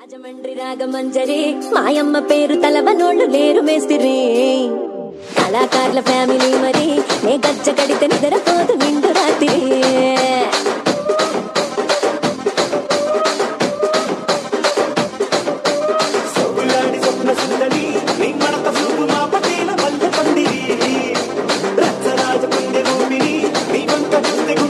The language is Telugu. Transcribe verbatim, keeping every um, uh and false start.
రాజమండ్రి రాగమంజరి మాయమ్మ పేరు తలవనోళ్ళు లేరు మేస్తిరి కళాకారుల ఫ్యామిలీ మరి నే గజ్జ కడితే నిద్రపోతు నిండు రాత్రి రాజ